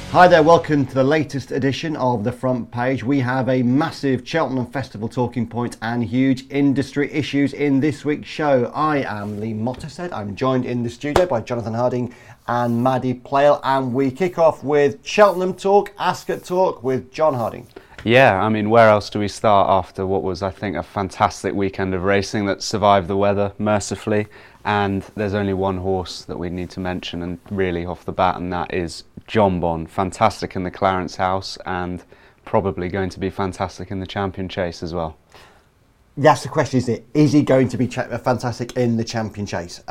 Hi there, welcome to the latest edition of The Front Page. We have a massive Cheltenham Festival talking point and huge industry issues in this week's show. I am Lee Mottershead. I'm joined in the studio by Jonathan Harding and Maddie Plale, and we kick off with Cheltenham Talk, Ascot Talk with John Harding. Yeah, I mean, where else do we start after what was, I think, a fantastic weekend of racing that survived the weather mercifully? And there's only one horse that we need to mention, and really off the bat, and that is Jonbon. Fantastic in the Clarence House, and probably going to be fantastic in the Champion Chase as well. That's the question, isn't it? Is he going to be fantastic in the Champion Chase?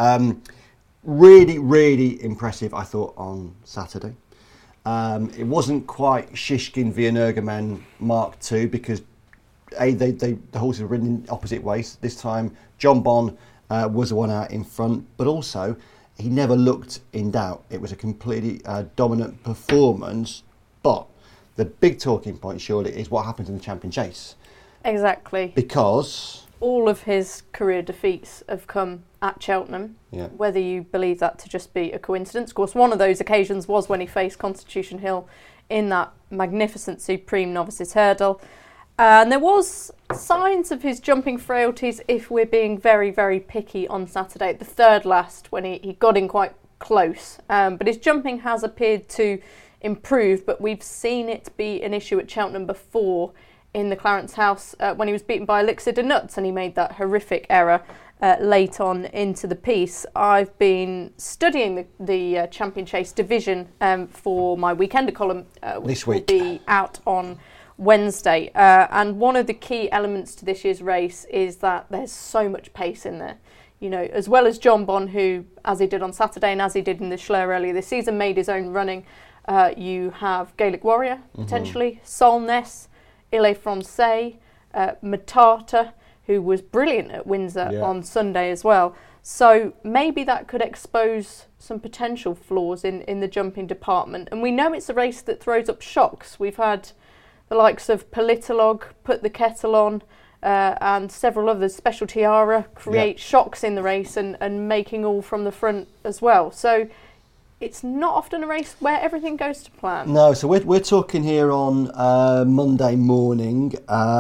Really impressive, I thought, on Saturday. It wasn't quite Shishkin v Energumen Mark II because the horses were ridden in opposite ways. This time, Jonbon was the one out in front, but also he never looked in doubt. It was a completely dominant performance, but the big talking point surely is what happens in the Champion Chase. Exactly. Because all of his career defeats have come at Cheltenham, whether you believe that to just be a coincidence. Of course, one of those occasions was when he faced Constitution Hill in that magnificent Supreme Novices Hurdle. And there was signs of his jumping frailties if we're being very, very picky on Saturday, at the third last, when he got in quite close. But his jumping has appeared to improve, but we've seen it be an issue at Cheltenham before in the Clarence House when he was beaten by Elixir de Nuts and he made that horrific error late on into the piece. I've been studying the Champion Chase division for my Weekender column, which will be out on Wednesday. And one of the key elements to this year's race is that there's so much pace in there. You know, as well as Jonbon, who, as he did on Saturday and as he did in the Schlur earlier this season, made his own running, you have Gaelic Warrior, potentially, Solness, Ile Francais, Matata, who was brilliant at Windsor on Sunday as well. So maybe that could expose some potential flaws in the jumping department. And we know it's a race that throws up shocks. We've had the likes of Politolog put the kettle on, and several others, Special Tiara, create shocks in the race and making all from the front as well. So it's not often a race where everything goes to plan. No, so we're talking here on Monday morning.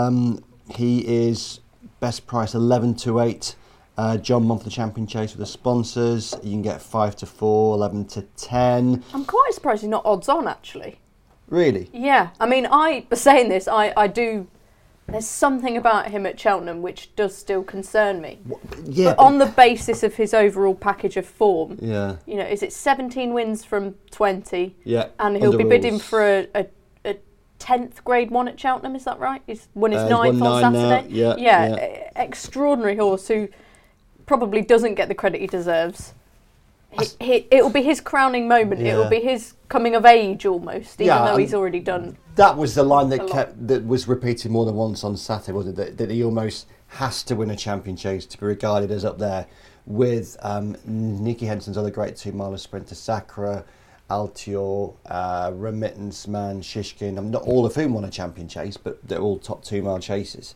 He is best price 11-8. Jonbon for the Champion Chase with the sponsors. You can get 5-4, 11-10. I'm quite surprised he's not odds on, actually. Really? Yeah. I mean, I was saying this, I do. There's something about him at Cheltenham which does still concern me. Yeah. But on the basis of his overall package of form, you know, is it 17 wins from 20? Yeah. And he'll be bidding for a 10th Grade 1 at Cheltenham, is that right? He's won his 9th on Saturday. Yeah. Extraordinary horse who probably doesn't get the credit he deserves. It will be his crowning moment. It will be his coming of age almost, even though he's already done. That was the line that was repeated more than once on Saturday, wasn't it? That he almost has to win a Champion Chase to be regarded as up there with Nicky Henson's other great 2-miler sprinter, Sacre, Altior, Remittance Man, Shishkin. Not all of whom won a Champion Chase, but they're all top 2-mile chases.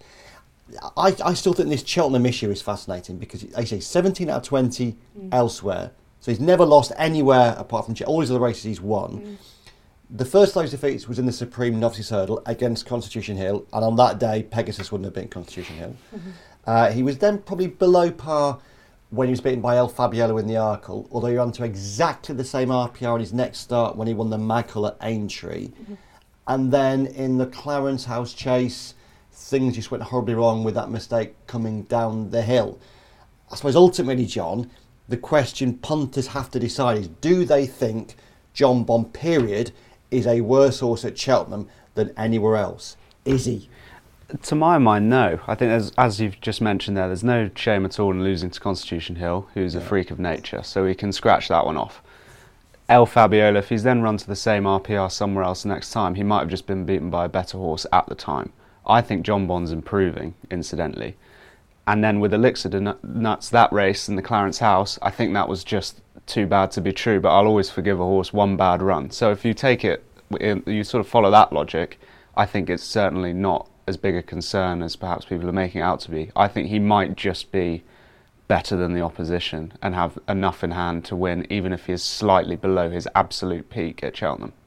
I still think this Cheltenham issue is fascinating because, as you say, 17 out of 20 elsewhere. So he's never lost anywhere apart from all his other races he's won. The first of those defeats was in the Supreme Novices Hurdle against Constitution Hill, and on that day Pegasus wouldn't have beaten Constitution Hill. He was then probably below par when he was beaten by El Fabiolo in the Arkle, although he ran to exactly the same RPR in his next start when he won the Maghull at Aintree. And then in the Clarence House Chase, things just went horribly wrong with that mistake coming down the hill. I suppose ultimately, John, the question punters have to decide is, do they think Jonbon, period, is a worse horse at Cheltenham than anywhere else? Is he? To my mind, no. I think, as you've just mentioned there, there's no shame at all in losing to Constitution Hill, who's a freak of nature, so we can scratch that one off. El Fabiolo, if he's then run to the same RPR somewhere else next time, he might have just been beaten by a better horse at the time. I think Jonbon's improving, incidentally. And then with Elixir de Nuts, that race in the Clarence House, I think that was just too bad to be true, but I'll always forgive a horse one bad run. So if you take it, you sort of follow that logic, I think it's certainly not as big a concern as perhaps people are making it out to be. I think he might just be better than the opposition and have enough in hand to win, even if he is slightly below his absolute peak at Cheltenham.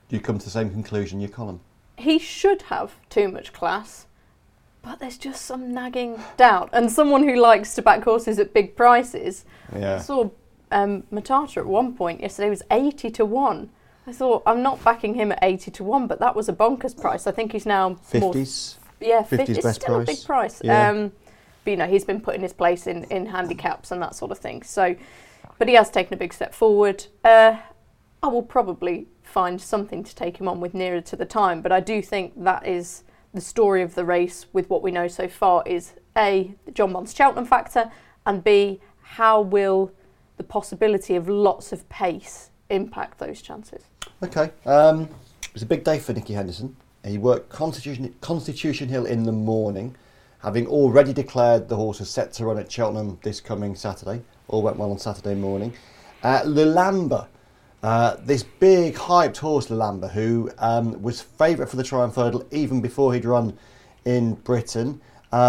you come to the same conclusion in your column? He should have too much class, but there's just some nagging doubt. And someone who likes to back horses at big prices, I saw Matata at one point yesterday was 80-1. I thought, I'm not backing him at 80-1, but that was a bonkers price. I think he's now 50s. Yeah, 50s it's best still price. A big price. Yeah. But he's been put in his place in handicaps and that sort of thing. So, but he has taken a big step forward. I will probably find something to take him on with nearer to the time, but I do think that is the story of the race with what we know so far is A, the John Bond's Cheltenham factor, and B, how will the possibility of lots of pace impact those chances? Okay. It was a big day for Nicky Henderson. He worked Constitution Hill in the morning, having already declared the horse was set to run at Cheltenham this coming Saturday. All went well on Saturday morning. Lulamba, this big hyped horse Lulamba, who was favourite for the Triumph Hurdle even before he'd run in Britain.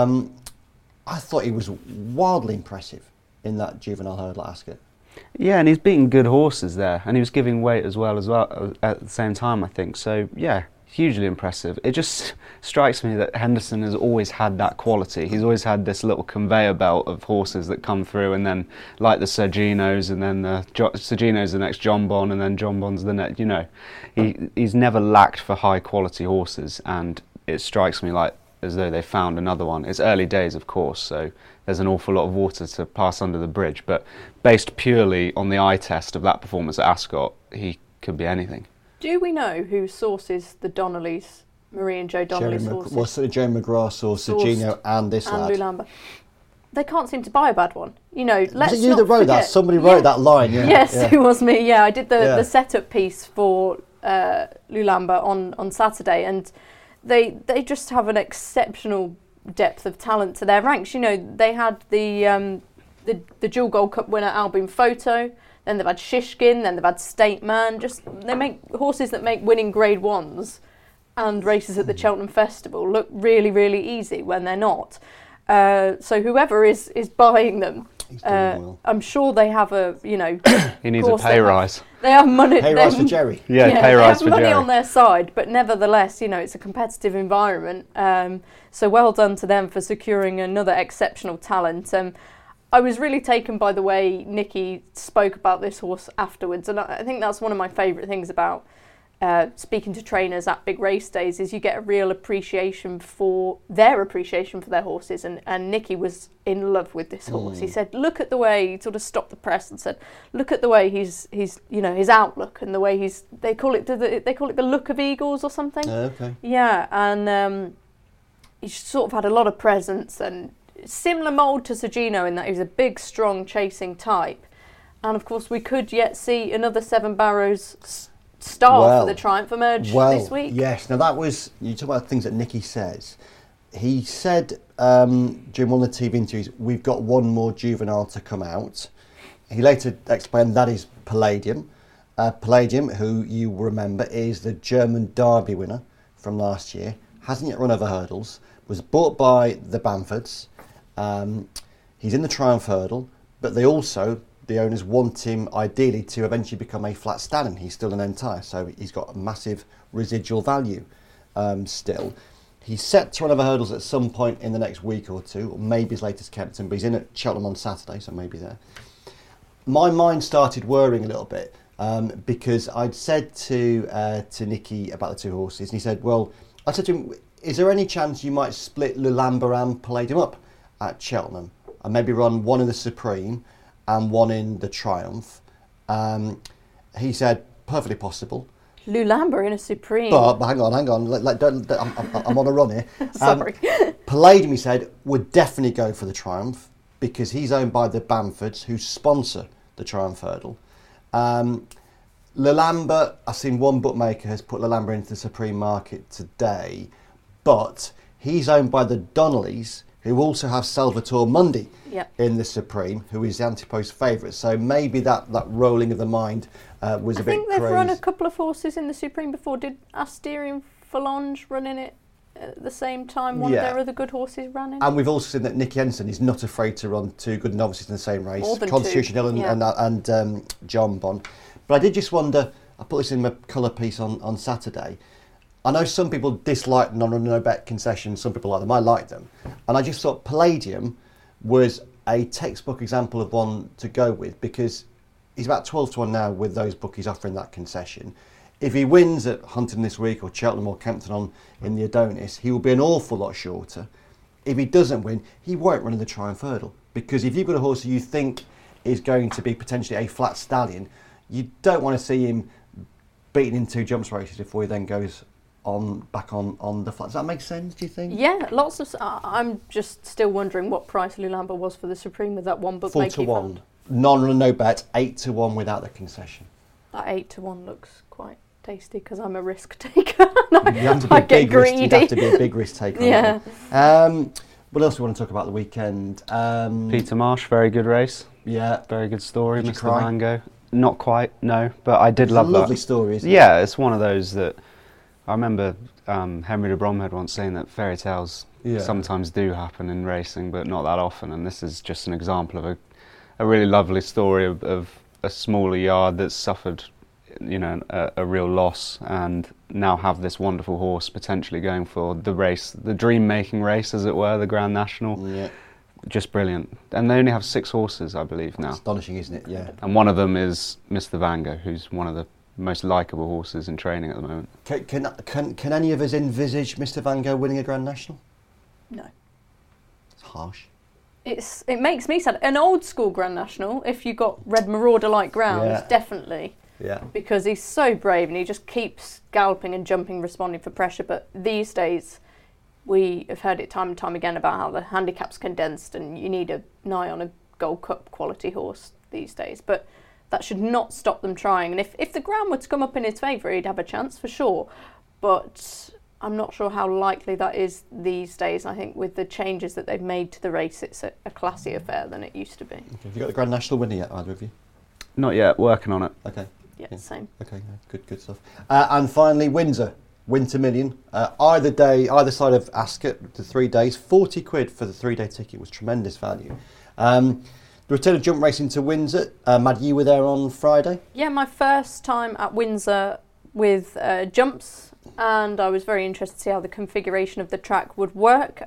I thought he was wildly impressive in that juvenile hurdle at Ascot. Yeah, and he's beating good horses there, and he was giving weight as well at the same time, I think. So yeah, hugely impressive. It just strikes me that Henderson has always had that quality. He's always had this little conveyor belt of horses that come through, and then like the Serginos, and then Sergino's the next John Bond, and then John Bond's the next. He's never lacked for high quality horses, and it strikes me like as though they found another one. It's early days, of course, so there's an awful lot of water to pass under the bridge, but based purely on the eye test of that performance at Ascot, he could be anything. Do we know who sources the Donnellys, Marie and Joe Donnelly's horses? Well, so Joe McGrath or Sergino and this lad. And Lulamba. They can't seem to buy a bad one. Let's was it you not that wrote forget. that? Somebody wrote that line, yeah. Yes, yeah. it was me, yeah. I did the setup piece for Lulamba on Saturday, and they just have an exceptional depth of talent to their ranks. They had the dual Gold Cup winner Albin Photo, then they've had Shishkin, then they've had State Man. They make horses that make winning Grade 1s and races at the Cheltenham Festival look really, really easy when they're not. So whoever is buying them, well. I'm sure they have he needs a pay rise. They have money. Pay rise for Jerry. Yeah, pay rise for Jerry. They have money on their side, but nevertheless, it's a competitive environment. So well done to them for securing another exceptional talent. I was really taken by the way Nicky spoke about this horse afterwards, and I think that's one of my favourite things about speaking to trainers at big race days is you get a real appreciation for their horses, and Nicky was in love with this horse. He said, look at the way he sort of stopped the press and said, look at the way he's his outlook and the way they call it the look of eagles or something. Okay. Yeah, and he's sort of had a lot of presence and similar mould to Sergino in that he's a big, strong, chasing type. And of course, we could yet see another Seven Barrows star for the Triumph emerge this week. Yes. Now that was, you talk about things that Nicky says. He said during one of the TV interviews, we've got one more juvenile to come out. He later explained that is Palladium. Palladium, who you will remember, is the German Derby winner from last year. Hasn't yet run over hurdles. Was bought by the Bamfords. He's in the Triumph Hurdle, but the owners want him ideally to eventually become a flat stallion. He's still an entire, so he's got a massive residual value still. He's set to run over hurdles at some point in the next week or two, or maybe as late as Kempton, but he's in at Cheltenham on Saturday, so maybe there. My mind started worrying a little bit because I'd said to Nicky about the two horses, and he said, well, I said to him, is there any chance you might split Lulamba and Palladium up at Cheltenham and maybe run one in the Supreme and one in the Triumph? He said, perfectly possible. Lulamba in a Supreme. But hang on. I'm on a run here. Sorry. Palladium, he said, would definitely go for the Triumph because he's owned by the Bamfords, who sponsor the Triumph Hurdle. Lulamba, I've seen one bookmaker has put Lulamba into the Supreme market today, but he's owned by the Donnellys, who also have Salvatore Mundi in the Supreme, who is the Antipost favourite. So maybe that rolling of the mind was a bit crazy. I think they've run a couple of horses in the Supreme before. Did Asterion Phalange run in it at the same time one of their other good horses ran in? And we've also seen that Nicky Henderson is not afraid to run two good novices in the same race. More than Constitution Hill and John Bond. But I did just wonder, I put this in my colour piece on Saturday. I know some people dislike non-run no bet concessions, some people like them, I like them. And I just thought Palladium was a textbook example of one to go with, because he's about 12 to 1 now with those bookies offering that concession. If he wins at Huntingdon this week, or Cheltenham or Kempton on in the Adonis, he will be an awful lot shorter. If he doesn't win, he won't run in the Triumph Hurdle, because if you've got a horse who you think is going to be potentially a flat stallion, you don't want to see him beaten in 2 jumps races before he then goes back on the flat. Does that make sense, do you think? Yeah, lots of... I'm just still wondering what price Lulambo was for the Supreme with that one bookmaker. 4 to 1. Non-run, no bet, 8 to 1 without the concession. That 8 to 1 looks quite tasty, because I'm a risk taker. I get greedy. You'd have to be a big risk taker. Yeah. What else do we want to talk about the weekend? Peter Marsh, very good race. Yeah. Very good story. Did Mr. Vango. Not quite, no, but I did love that. It's a lovely story, isn't it? Yeah, it's one of those that... I remember Henry de Bromhead once saying that fairy tales sometimes do happen in racing, but not that often, and this is just an example of a really lovely story of a smaller yard that's suffered, a real loss, and now have this wonderful horse potentially going for the race, the dream-making race, as it were, the Grand National. Yeah. Just brilliant. And they only have 6 horses, I believe, now. Astonishing, isn't it? Yeah. And one of them is Mr. Vango, who's one of the most likeable horses in training at the moment. Can any of us envisage Mr. Vango winning a Grand National? No. It's harsh. It makes me sad. An old school Grand National, if you got Red Marauder-like grounds, definitely. Yeah. Because he's so brave and he just keeps galloping and jumping, responding for pressure. But these days, we have heard it time and time again about how the handicap's condensed and you need an eye on a Gold Cup quality horse these days. But that should not stop them trying. And if the ground were to come up in his favour, he'd have a chance for sure. But I'm not sure how likely that is these days. I think with the changes that they've made to the race, it's a classy affair than it used to be. Okay. Have you got the Grand National winner yet, either of you? Not yet, working on it. Okay. Yeah, same. Okay, good stuff. And finally, Windsor, Winter Million. Either side of Ascot, the 3 days, 40 quid for the 3-day ticket was tremendous value. The return of jump racing to Windsor. Mad, you were there on Friday? Yeah, my first time at Windsor with jumps, and I was very interested to see how the configuration of the track would work.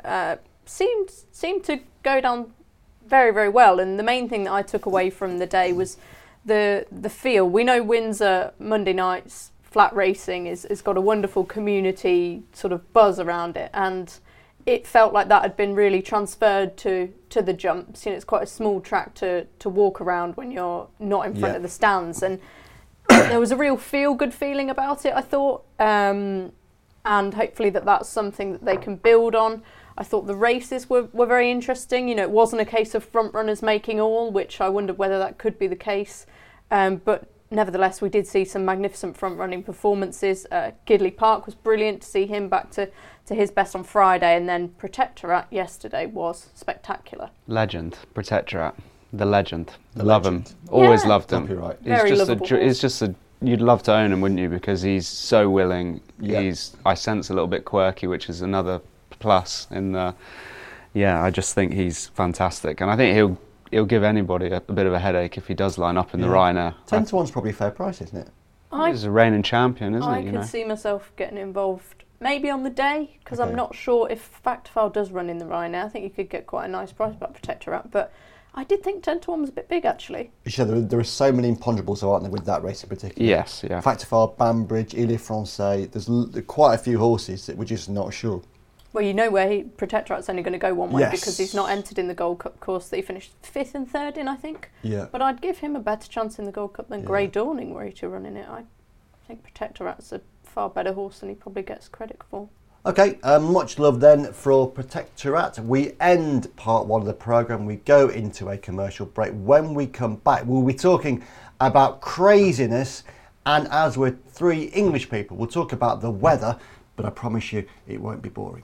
Seemed to go down very, very well, and the main thing that I took away from the day was the feel. We know Windsor Monday nights flat racing has got a wonderful community sort of buzz around it, and it felt like that had been really transferred to the jumps. It's quite a small track to walk around when you're not in front of the stands, and there was a real feel-good feeling about it, I thought, and hopefully that's something that they can build on. I thought the races were very interesting. It wasn't a case of front runners making all, which I wondered whether that could be the case, but nevertheless, we did see some magnificent front-running performances. Gidley Park was brilliant to see him back to his best on Friday, and then Protectorat yesterday was spectacular. Legend, Protectorat, the legend. Love him. Always loved him. Copyright. He's just you'd love to own him, wouldn't you? Because he's so willing. Yeah. I sense a little bit quirky, which is another plus in the. Yeah, I just think he's fantastic, and I think he'll give anybody a bit of a headache if he does line up in the Ryanair. 10 to 1's probably a fair price, isn't it? He's a reigning champion, isn't he? I could see myself getting involved maybe on the day, because I'm not sure if Factifile does run in the Ryanair. I think you could get quite a nice price about Protectorat, but I did think 10 to 1 was a bit big, actually. There are so many imponderables, aren't there, with that race in particular? Yes, yeah. Factifile, Banbridge, Ile Francais, there's quite a few horses that we're just not sure. Well, where Protectorat's only going to go one way because he's not entered in the Gold Cup course that he finished 5th and 3rd in, I think. Yeah. But I'd give him a better chance in the Gold Cup than Grey Dawning were he to run in it. I think Protectorat's a far better horse than he probably gets credit for. Okay, much love then for Protectorat. We end part 1 of the programme. We go into a commercial break. When we come back, we'll be talking about craziness, and as we're 3 English people, we'll talk about the weather, but I promise you it won't be boring.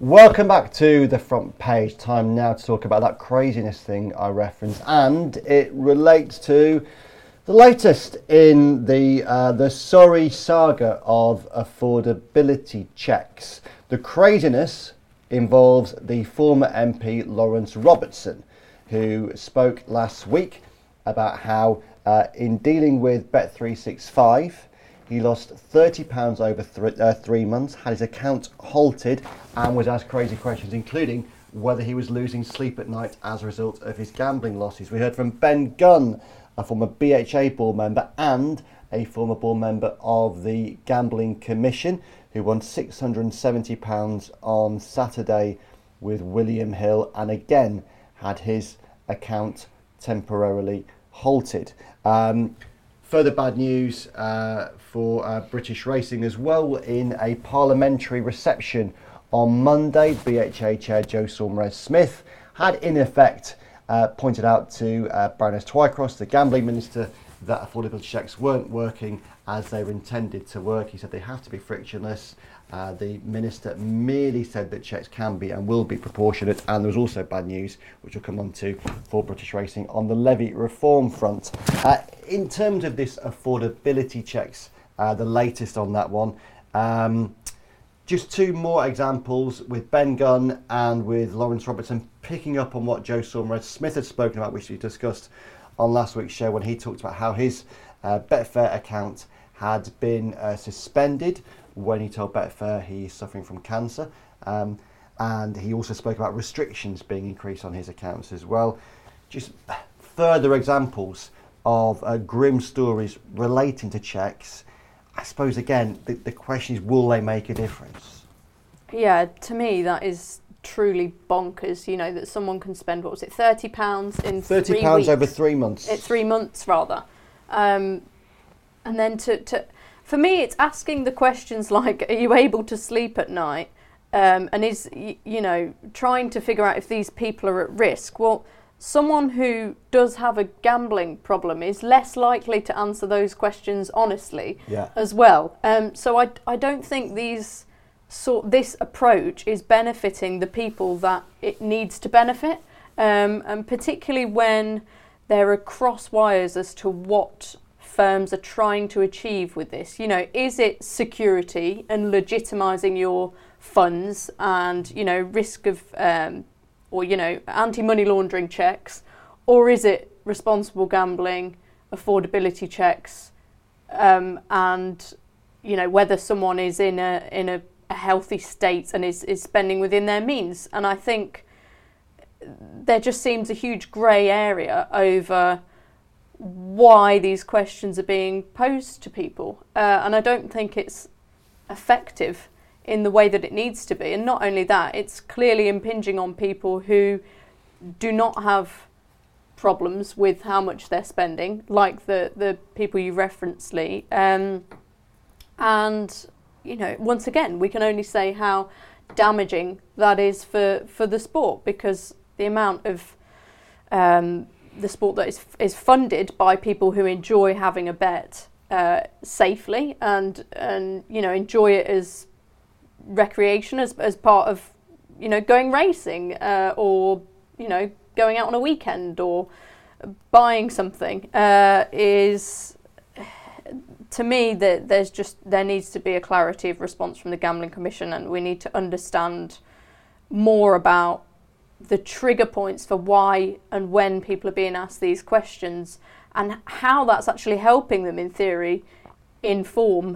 Welcome back to the front page. Time now to talk about that craziness thing I referenced, and it relates to the latest in the sorry saga of affordability checks. The craziness involves the former MP Lawrence Robertson, who spoke last week about how in dealing with Bet365, he lost £30 over 3 months, had his account halted, and was asked crazy questions, including whether he was losing sleep at night as a result of his gambling losses. We heard from Ben Gunn, a former BHA board member and a former board member of the Gambling Commission, who won £670 on Saturday with William Hill, and again had his account temporarily halted. Further bad news for British racing as well. In a parliamentary reception on Monday, BHA Chair Joe Saumarez-Smith had in effect pointed out to Baroness Twycross, the gambling minister, that affordability checks weren't working as they were intended to work. He said they have to be frictionless. The minister merely said that checks can be and will be proportionate, and there was also bad news, which we'll come on to, for British racing on the levy reform front. In terms of this affordability checks, the latest on that one, just two more examples with Ben Gunn and with Lawrence Robertson, picking up on what Joe Saumarez-Smith had spoken about, which we discussed on last week's show when he talked about how his Betfair account had been suspended when he told Betfair he's suffering from cancer. And he also spoke about restrictions being increased on his accounts as well. Just further examples of grim stories relating to checks. I suppose, again, the question is, will they make a difference? Yeah, to me, that is truly bonkers, you know, that someone can spend, what was it, £30 in 3 weeks? £30 over 3 months. 3 months, rather. And then for me, it's asking the questions like, are you able to sleep at night? And is, you know, trying to figure out if these people are at risk. Well, someone who does have a gambling problem is less likely to answer those questions honestly as well. So I don't think this approach is benefiting the people that it needs to benefit, and particularly when there are cross wires as to what firms are trying to achieve with this. You know, is it security and legitimising your funds and, you know, risk of or, you know, anti-money laundering checks, or is it responsible gambling, affordability checks, and, you know, whether someone is in a healthy state and is spending within their means. And I think there just seems a huge grey area over why these questions are being posed to people, and I don't think it's effective in the way that it needs to be. And not only that, it's clearly impinging on people who do not have problems with how much they're spending, like the people you referenced, Lee. And, you know, once again, we can only say how damaging that is for the sport, because the amount of the sport that is funded by people who enjoy having a bet safely and you know, enjoy it as recreation, as part of, you know, going racing or, you know, going out on a weekend or buying something, is, to me, that there needs to be a clarity of response from the Gambling Commission, and we need to understand more about the trigger points for why and when people are being asked these questions, and how that's actually helping them, in theory, inform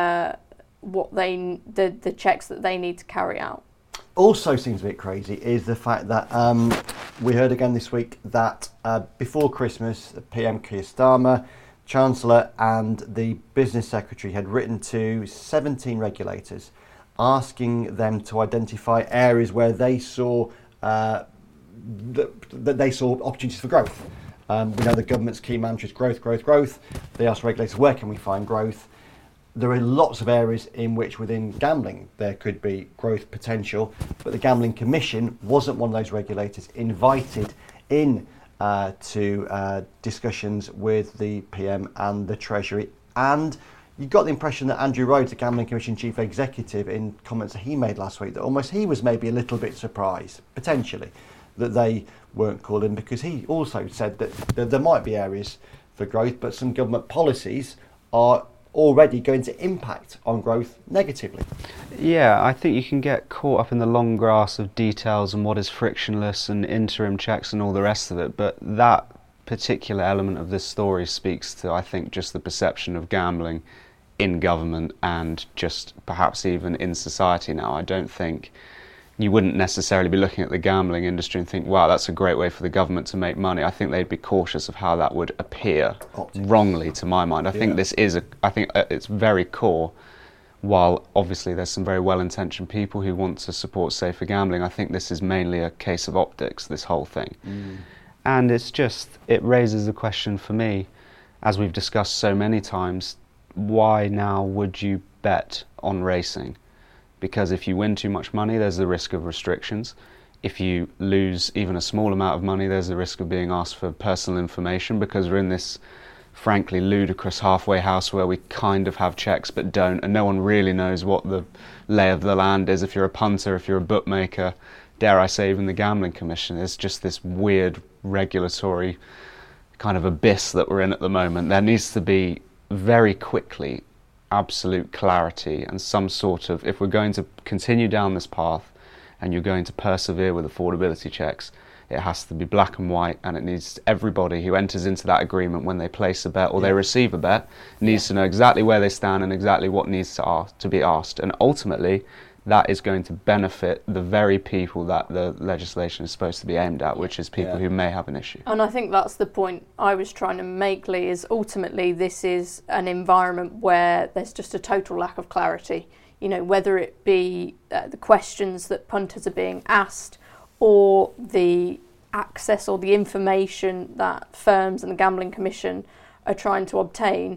the checks that they need to carry out. Also seems a bit crazy is the fact that we heard again this week that before Christmas, PM Keir Starmer, Chancellor and the Business Secretary had written to 17 regulators asking them to identify areas where they saw that they saw opportunities for growth. We know the government's key mantra is growth, growth, growth. They asked regulators, where can we find growth? There are lots of areas in which within gambling there could be growth potential, but the Gambling Commission wasn't one of those regulators invited in to discussions with the PM and the Treasury. And you got the impression that Andrew Rhodes, the Gambling Commission Chief Executive, in comments that he made last week, that almost he was maybe a little bit surprised, potentially, that they weren't called in, because he also said that there might be areas for growth, but some government policies are already going to impact on growth negatively. Yeah, I think you can get caught up in the long grass of details and what is frictionless and interim checks and all the rest of it, but that particular element of this story speaks to, I think, just the perception of gambling in government and just perhaps even in society now. I don't think you wouldn't necessarily be looking at the gambling industry and think, wow, that's a great way for the government to make money. I think they'd be cautious of how that would appear wrongly, to my mind. I think this is it's very core. While obviously there's some very well-intentioned people who want to support safer gambling, I think this is mainly a case of optics, this whole thing. And it raises the question for me, as we've discussed so many times, why now would you bet on racing? Because if you win too much money, there's the risk of restrictions. If you lose even a small amount of money, there's the risk of being asked for personal information, because we're in this frankly ludicrous halfway house where we kind of have checks but don't, and no one really knows what the lay of the land is. If you're a punter, if you're a bookmaker, dare I say even the Gambling Commission, it's just this weird regulatory kind of abyss that we're in at the moment. There needs to be very quickly absolute clarity and some sort of, if we're going to continue down this path and you're going to persevere with affordability checks, it has to be black and white, and it needs everybody who enters into that agreement when they place a bet or they receive a bet needs to know exactly where they stand and exactly what needs to be asked, and ultimately that is going to benefit the very people that the legislation is supposed to be aimed at, which is people who may have an issue. And I think that's the point I was trying to make, Lee, is ultimately this is an environment where there's just a total lack of clarity. You know, whether it be the questions that punters are being asked, or the access or the information that firms and the Gambling Commission are trying to obtain,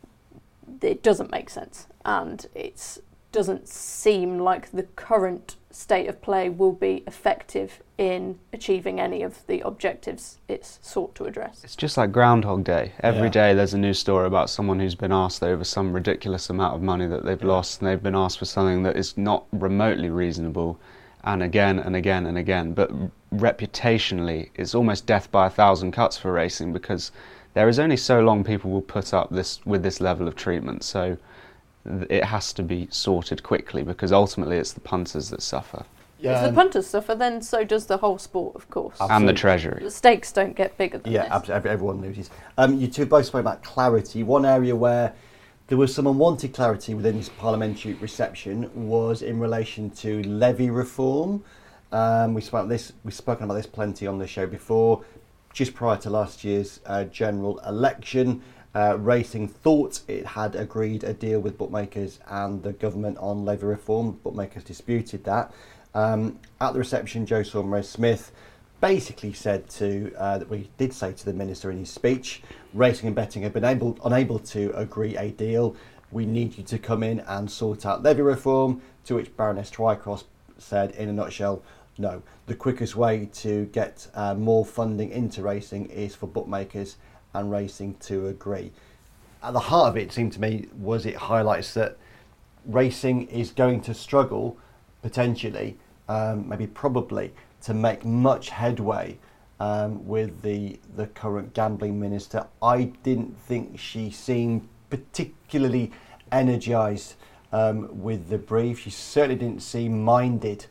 it doesn't make sense. And it doesn't seem like the current state of play will be effective in achieving any of the objectives it's sought to address. It's just like Groundhog Day. Every day there's a news story about someone who's been asked over some ridiculous amount of money that they've lost, and they've been asked for something that is not remotely reasonable, and again and again and again. But reputationally, it's almost death by 1,000 cuts for racing, because there is only so long people will put up with this level of treatment. So it has to be sorted quickly, because ultimately it's the punters that suffer. If the punters suffer, then so does the whole sport, of course. Absolutely. And the Treasury. The stakes don't get bigger than this. Absolutely. Everyone loses. You two both spoke about clarity. One area where there was some unwanted clarity within this parliamentary reception was in relation to levy reform. We've spoken about this plenty on the show before. Just prior to last year's general election, Racing thought it had agreed a deal with bookmakers and the government on levy reform. Bookmakers disputed that. At the reception, Joe Saumarez-Smith basically said that we did say to the Minister in his speech, racing and betting have been unable to agree a deal. We need you to come in and sort out levy reform, to which Baroness Twycross said, in a nutshell, no. The quickest way to get more funding into racing is for bookmakers and racing to agree. At the heart of it seemed to me was it highlights that racing is going to struggle potentially, maybe probably, to make much headway with the current gambling minister. I didn't think she seemed particularly energised with the brief. She certainly didn't seem minded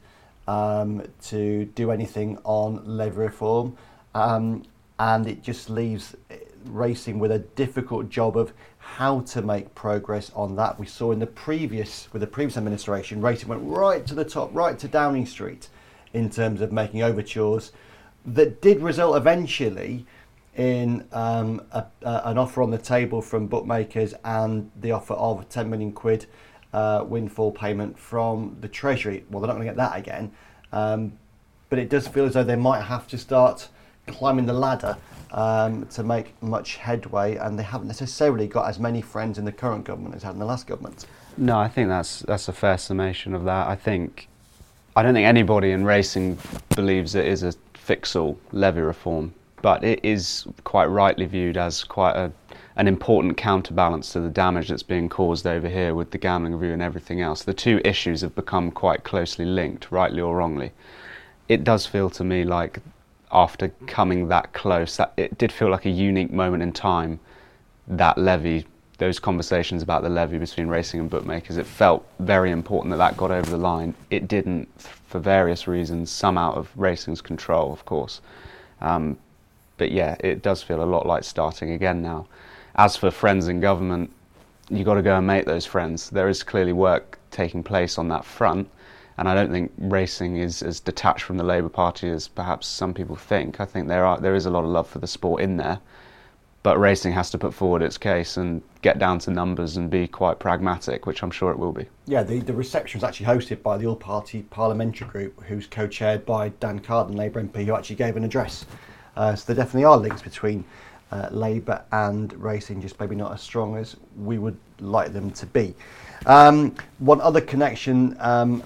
to do anything on levy reform, and it just leaves racing with a difficult job of how to make progress on that. We saw with the previous administration, racing went right to the top, right to Downing Street in terms of making overtures that did result eventually in an offer on the table from bookmakers and the offer of £10 million windfall payment from the Treasury. Well, they're not going to get that again, but it does feel as though they might have to start climbing the ladder to make much headway, and they haven't necessarily got as many friends in the current government as had in the last government. No, I think that's a fair summation of that. I don't think anybody in racing believes it is a fix-all levy reform. but it is quite rightly viewed as quite an important counterbalance to the damage that's being caused over here with the gambling review and everything else. The two issues have become quite closely linked, rightly or wrongly. It does feel to me like after coming that close, that it did feel like a unique moment in time, that levy, those conversations about the levy between racing and bookmakers. It felt very important that got over the line. It didn't, for various reasons, some out of racing's control, of course. But yeah, it does feel a lot like starting again now. As for friends in government, you've got to go and make those friends. There is clearly work taking place on that front, and I don't think racing is as detached from the Labour Party as perhaps some people think. I think there is a lot of love for the sport in there, but racing has to put forward its case and get down to numbers and be quite pragmatic, which I'm sure it will be. Yeah, the reception was actually hosted by the All-Party Parliamentary Group, who's co-chaired by Dan Carden, Labour MP, who actually gave an address. So there definitely are links between Labour and racing, just maybe not as strong as we would like them to be. One other connection, I'm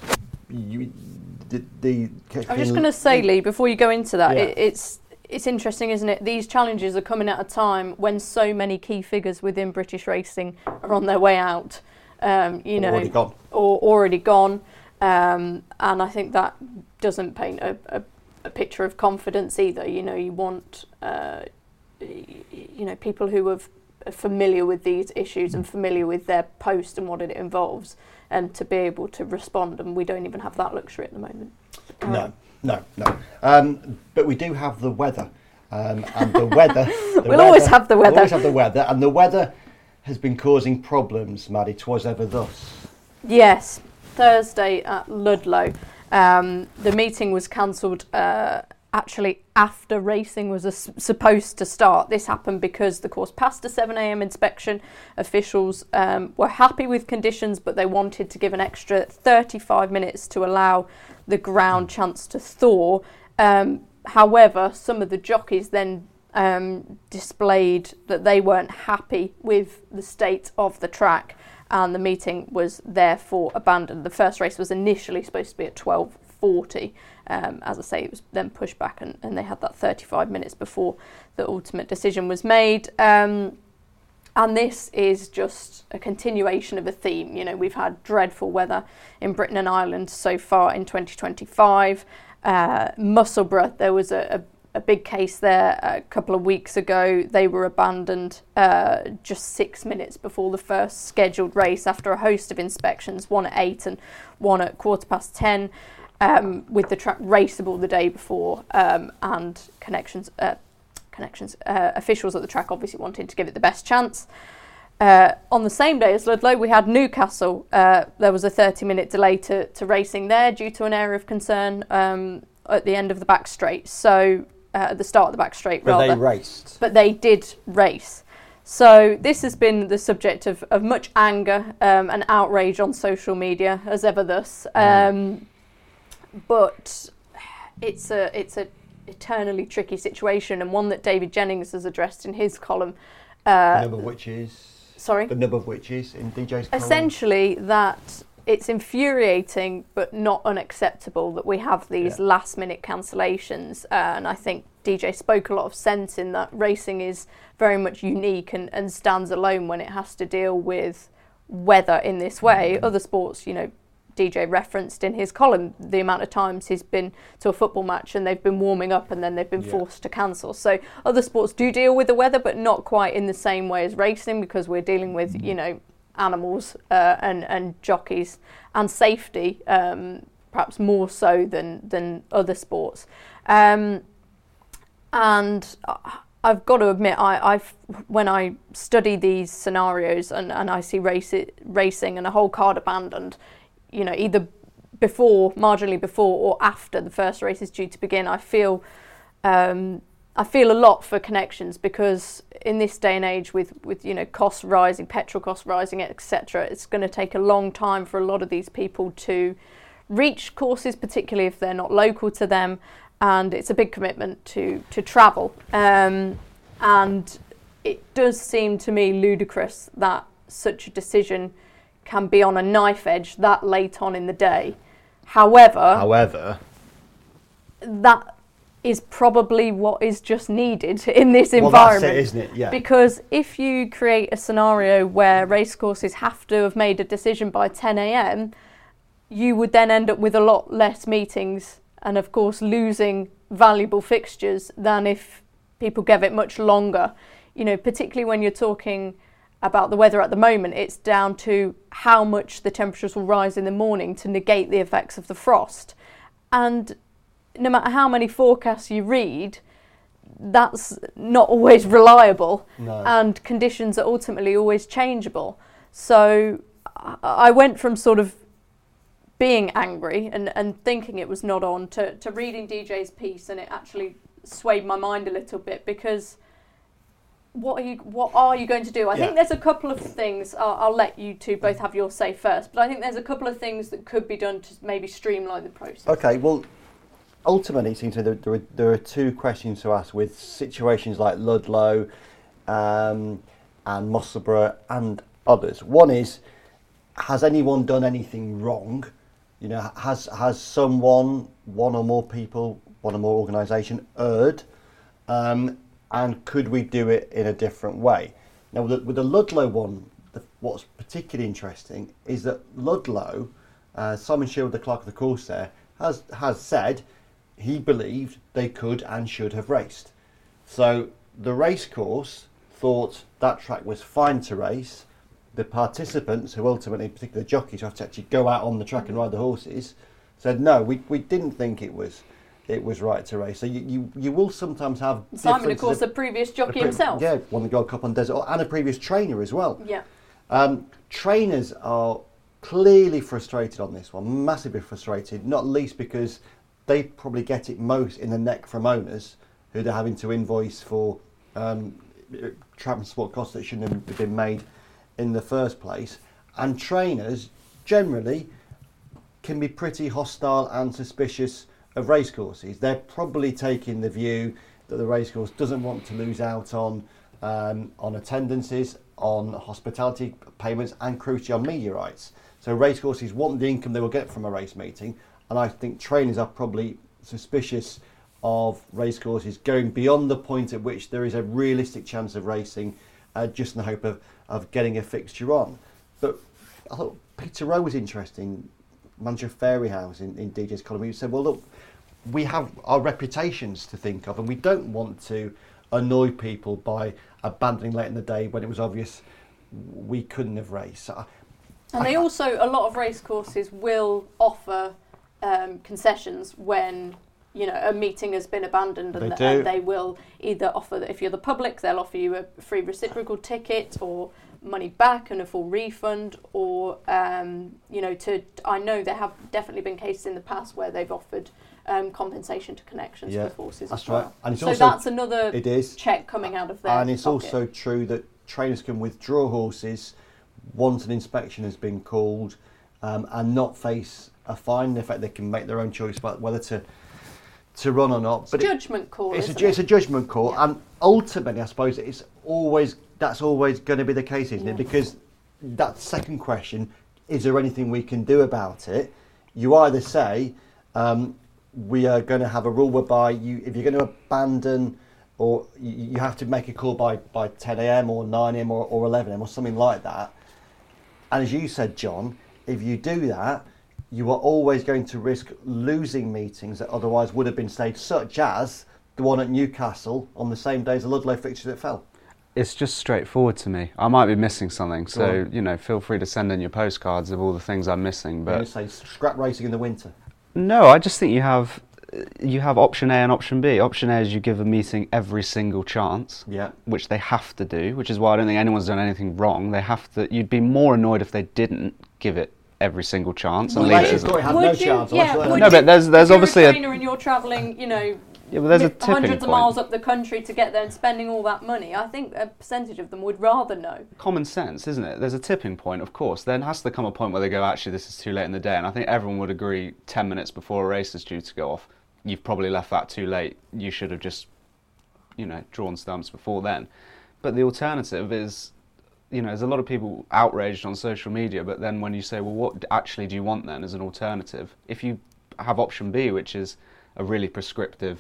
just going to say, Lee, before you go into that, it's interesting, isn't it? These challenges are coming at a time when so many key figures within British racing are on their way out, already gone. And I think that doesn't paint a picture of confidence either. You want people who are familiar with these issues and familiar with their post and what it involves, and to be able to respond. And we don't even have that luxury at the moment. No. But we do have the weather, and the weather. We'll always have the weather. We'll always have the weather, and the weather has been causing problems, Maddie. 'Twas ever thus. Yes, Thursday at Ludlow. The meeting was cancelled actually after racing was supposed to start. This happened because the course passed a 7 a.m. inspection. Officials were happy with conditions, but they wanted to give an extra 35 minutes to allow the ground chance to thaw. However, some of the jockeys then displayed that they weren't happy with the state of the track, and the meeting was therefore abandoned. The first race was initially supposed to be at 12:40. As I say, it was then pushed back, and they had that 35 minutes before the ultimate decision was made. And this is just a continuation of a theme. We've had dreadful weather in Britain and Ireland so far in 2025. Musselburgh, there was a big case there a couple of weeks ago. They were abandoned just 6 minutes before the first scheduled race after a host of inspections, one at 8 and one at 10:15, with the track raceable the day before, and officials at the track obviously wanted to give it the best chance. On the same day as Ludlow, we had Newcastle. There was a 30-minute delay to racing there due to an area of concern at the end of the back straight. So at the start of the back straight, rather. But they raced. But they did race. So this has been the subject of much anger and outrage on social media, as ever thus. But it's a eternally tricky situation, and one that David Jennings has addressed in his column. The number of which is? Sorry? The number of which is in DJ's column? Essentially that it's infuriating but not unacceptable that we have these last-minute cancellations. And I think DJ spoke a lot of sense in that racing is very much unique and stands alone when it has to deal with weather in this way. Other sports, DJ referenced in his column the amount of times he's been to a football match and they've been warming up and then they've been forced to cancel. So other sports do deal with the weather, but not quite in the same way as racing, because we're dealing with, animals and jockeys and safety, perhaps more so than other sports. And I've got to admit, when I study these scenarios and I see racing and a whole card abandoned, either marginally before or after the first race is due to begin, I feel a lot for Connections, because in this day and age with costs rising, petrol costs rising, etc., it's going to take a long time for a lot of these people to reach courses, particularly if they're not local to them, and it's a big commitment to travel. And it does seem to me ludicrous that such a decision can be on a knife edge that late on in the day. However, that is probably what is just needed in this environment. That's it, isn't it? Yeah. Because if you create a scenario where racecourses have to have made a decision by 10 a.m, you would then end up with a lot less meetings and, of course, losing valuable fixtures than if people gave it much longer. You know, particularly when you're talking about the weather at the moment, it's down to how much the temperatures will rise in the morning to negate the effects of the frost. And no matter how many forecasts you read, that's not always reliable. No. And conditions are ultimately always changeable. So I went from sort of being angry and thinking it was not on to reading DJ's piece, and it actually swayed my mind a little bit, because what are you going to do? I think there's a couple of things. I'll let you two both have your say first, but I think there's a couple of things that could be done to maybe streamline the process. Okay, well, ultimately, it seems there are two questions to ask with situations like Ludlow and Musselburgh and others. One is, has anyone done anything wrong? You know, has someone, one or more people, one or more organisation erred? And could we do it in a different way? Now, with the Ludlow one, what's particularly interesting is that Ludlow, Simon Shield, the clerk of the course there, has said he believed they could and should have raced. So the race course thought that track was fine to race. The participants, who ultimately, particularly the jockeys who have to actually go out on the track and ride the horses, said no, we didn't think it was right to race. So you will sometimes have Simon, of course, a previous jockey himself. Yeah, won the Gold Cup on Desert, and a previous trainer as well. Yeah. Trainers are clearly frustrated on this one, massively frustrated, not least because they probably get it most in the neck from owners who they're having to invoice for transport costs that shouldn't have been made in the first place. And trainers generally can be pretty hostile and suspicious of racecourses. They're probably taking the view that the racecourse doesn't want to lose out on attendances, on hospitality payments, and crucially on media rights. So racecourses want the income they will get from a race meeting, and I think trainers are probably suspicious of racecourses going beyond the point at which there is a realistic chance of racing, just in the hope of getting a fixture on. But I thought Peter Rowe was interesting, manager of Fairyhouse in DJ's column. He said, well, look, we have our reputations to think of, and we don't want to annoy people by abandoning late in the day when it was obvious we couldn't have raced. And they also, a lot of racecourses will offer concessions when, you know, a meeting has been abandoned, and they will either offer that if you're the public, they'll offer you a free reciprocal ticket or money back and a full refund, or you know, I know there have definitely been cases in the past where they've offered compensation to connections with horses. That's as well. right. And it's so also, that's another check coming out of there. And it's pocket. Also true that trainers can withdraw horses once an inspection has been called, and not face a fine. In fact, they can make their own choice about whether to run or not. But judgment call. It's a judgment call, and ultimately, I suppose that's always going to be the case, isn't it? Because that second question, is there anything we can do about it? You either say we are going to have a rule whereby if you're going to abandon, or you have to make a call by 10 a.m. or 9 a.m. or 11 a.m. or something like that. And as you said, John, if you do that, you are always going to risk losing meetings that otherwise would have been staged, such as the one at Newcastle on the same day as the Ludlow fixture that fell. It's just straightforward to me. I might be missing something, so you know, feel free to send in your postcards of all the things I'm missing. But you're going to say scrap racing in the winter? No, I just think you have option A and option B. Option A is you give a meeting every single chance, which they have to do, which is why I don't think anyone's done anything wrong. They have to. You'd be more annoyed if they didn't give it every single chance. Well, and leave it had no chance. No, but there's obviously a trainer and you're travelling, you know, there's a tipping hundreds of point. miles up the country to get there and spending all that money. I think a percentage of them would rather know. Common sense, isn't it? There's a tipping point, of course. Then has to come a point where they go, actually, this is too late in the day. And I think everyone would agree 10 minutes before a race is due to go off, you've probably left that too late. You should have just, you know, drawn stumps before then. But the alternative is, you know, there's a lot of people outraged on social media, but then when you say, well, what actually do you want then as an alternative? If you have option B, which is a really prescriptive,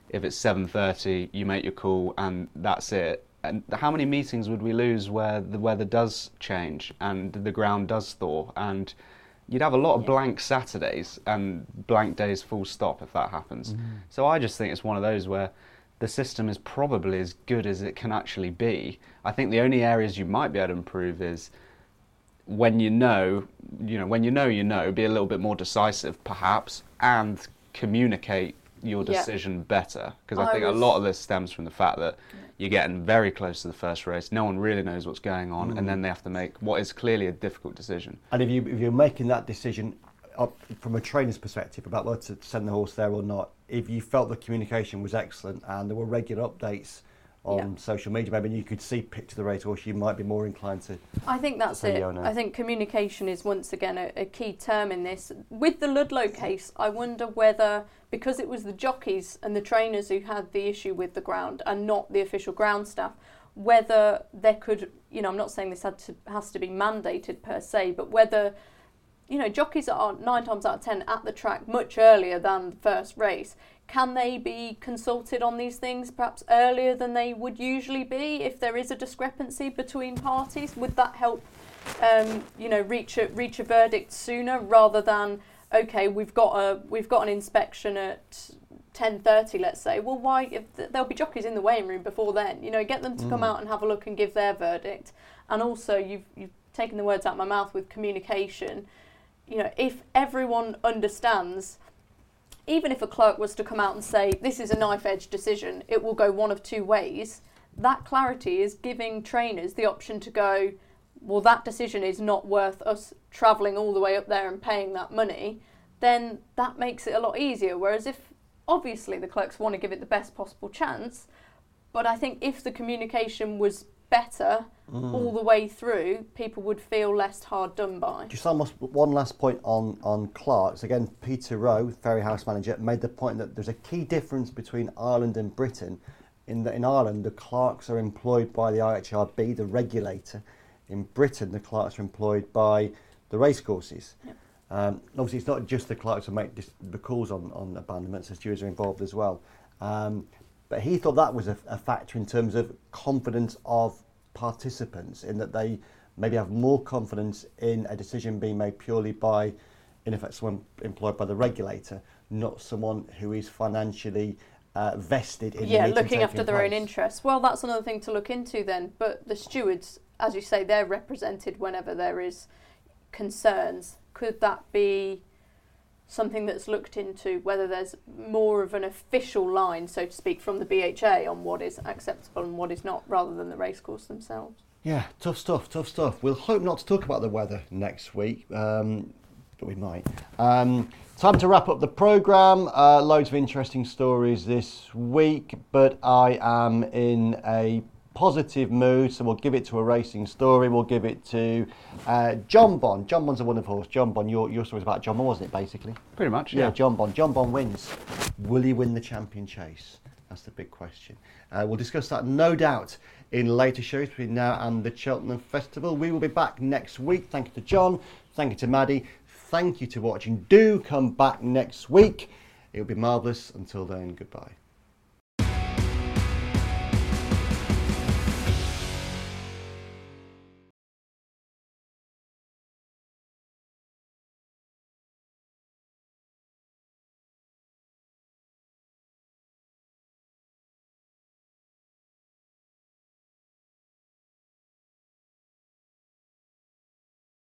if it's 7:30, you make your call and that's it. And how many meetings would we lose where the weather does change and the ground does thaw, and you'd have a lot of blank Saturdays and blank days full stop if that happens. So I just think it's one of those where the system is probably as good as it can actually be. I think the only areas you might be able to improve is when you know, be a little bit more decisive perhaps, and communicate your decision better. Because I think a lot of this stems from the fact that you're getting very close to the first race, no one really knows what's going on, and then they have to make what is clearly a difficult decision. And if you're making that decision from a trainer's perspective about whether to send the horse there or not, if you felt the communication was excellent and there were regular updates on social media, maybe you could see picture the racehorse, you might be more inclined to. I think that's it. I think communication is once again a key term in this. With the Ludlow case, I wonder whether, because it was the jockeys and the trainers who had the issue with the ground and not the official ground staff, whether there could, I'm not saying this has to be mandated per se, but whether, jockeys are 9 times out of 10 at the track much earlier than the first race. Can they be consulted on these things perhaps earlier than they would usually be if there is a discrepancy between parties? Would that help, reach a verdict sooner rather than, okay, we've got an inspection at 10:30, let's say. Well, why? If there'll be jockeys in the weighing room before then. Get them to come out and have a look and give their verdict. And also, you've taken the words out of my mouth with communication. If everyone understands, even if a clerk was to come out and say, this is a knife-edge decision, it will go one of two ways, that clarity is giving trainers the option to go, well, that decision is not worth us travelling all the way up there and paying that money, then that makes it a lot easier. Whereas if, obviously, the clerks want to give it the best possible chance, but I think if the communication was better all the way through, people would feel less hard done by. Just almost one last point on clerks. Again, Peter Rowe, Ferry House manager, made the point that there's a key difference between Ireland and Britain, in that in Ireland the clerks are employed by the IHRB, the regulator. In Britain, the clerks are employed by the racecourses. Yep. Obviously, it's not just the clerks who make the calls on abandonments, the stewards are involved as well. But he thought that was a factor in terms of confidence of participants, in that they maybe have more confidence in a decision being made purely by, in effect, someone employed by the regulator, not someone who is financially vested in the looking after their own interests. Well, that's another thing to look into then. But the stewards, as you say, they're represented whenever there is concerns. Could that be something that's looked into, whether there's more of an official line, so to speak, from the BHA on what is acceptable and what is not, rather than the racecourse themselves? Yeah, tough stuff. We'll hope not to talk about the weather next week, but we might. Time to wrap up the programme. Loads of interesting stories this week, but I am in a positive mood, so we'll give it to a racing story. We'll give it to Jonbon. Jonbon's a wonderful horse. Jonbon, your story's about Jonbon, wasn't it, basically? Pretty much, yeah. Jonbon. Jonbon wins. Will he win the champion chase? That's the big question. We'll discuss that, no doubt, in later shows between now and the Cheltenham Festival. We will be back next week. Thank you to John. Thank you to Maddie. Thank you to watching. Do come back next week. It'll be marvellous. Until then, goodbye.